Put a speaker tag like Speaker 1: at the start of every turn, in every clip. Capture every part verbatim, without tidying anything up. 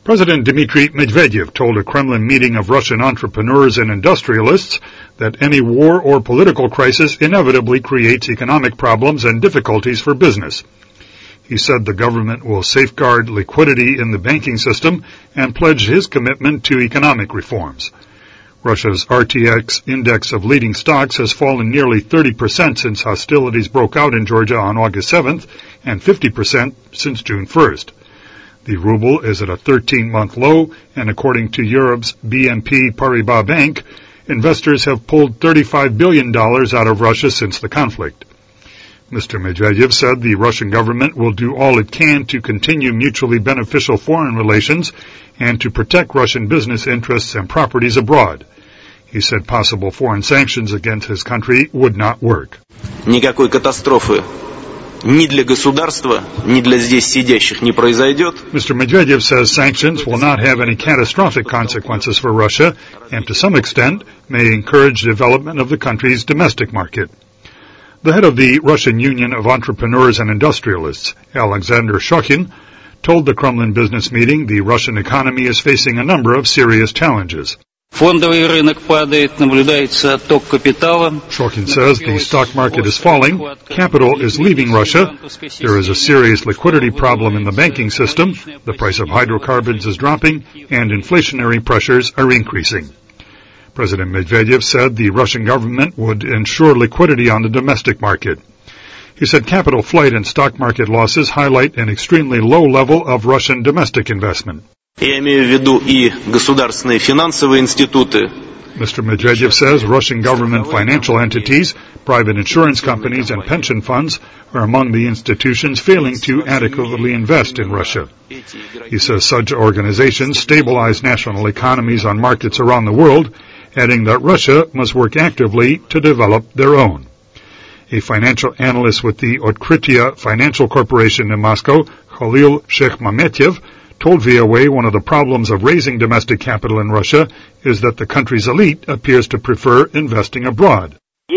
Speaker 1: President Dmitry Medvedev told a Kremlin meeting of Russian entrepreneurs and industrialists that any war or political crisis inevitably creates economic problems and difficulties for business. He said the government will safeguard liquidity in the banking system and pledged his commitment to economic reforms. Russia's R T X index of leading stocks has fallen nearly thirty percent since hostilities broke out in Georgia on August seventh and fifty percent since June first. The ruble is at a thirteen-month low, and according to Europe's B N P Paribas Bank, investors have pulled thirty-five billion dollars out of Russia since the conflict. Mister Medvedev said the Russian government will do all it can to continue mutually beneficial foreign relations and to protect Russian business interests and properties abroad. He said possible foreign sanctions against his country would not work.
Speaker 2: Никакой катастрофы ни для государства, ни для здесь сидящих не произойдет.
Speaker 1: Mister Medvedev says sanctions will not have any catastrophic consequences for Russia and to some extent may encourage development of the country's domestic market. The head of the Russian Union of Entrepreneurs and Industrialists, Alexander Shokhin, told the Kremlin business meeting the Russian economy is facing a number of serious challenges.
Speaker 3: Фондовый рынок падает, наблюдается отток капитала.
Speaker 1: Shokhin says the stock market is falling, capital is leaving Russia, there is a serious liquidity problem in the banking system, the price of hydrocarbons is dropping, and inflationary pressures are increasing. President Medvedev said the Russian government would ensure liquidity on the domestic market. He said capital flight and stock market losses highlight an extremely low level of Russian domestic investment.
Speaker 2: Я имею в виду и государственные финансовые институты.
Speaker 1: Mister Medvedev says Russian government financial entities, private insurance companies, and pension funds are among the institutions failing to adequately invest in Russia. He says such organizations stabilize national economies on markets around the world, adding that Russia must work actively to develop their own. A financial analyst with the Otkritia Financial Corporation in Moscow, Khalil Shekhmametyev, told V O A one of the problems of raising domestic capital in Russia is that the country's elite appears to prefer investing abroad.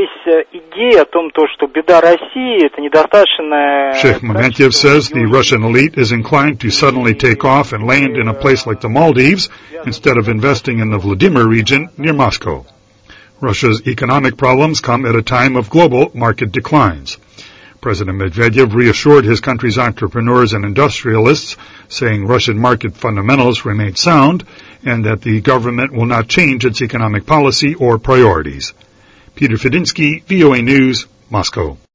Speaker 1: Shekhmametyev says the Russian elite is inclined to suddenly take off and land in a place like the Maldives instead of investing in the Vladimir region near Moscow. Russia's economic problems come at a time of global market declines. President Medvedev reassured his country's entrepreneurs and industrialists, saying Russian market fundamentals remain sound and that the government will not change its economic policy or priorities. Peter Fedinsky, V O A News, Moscow.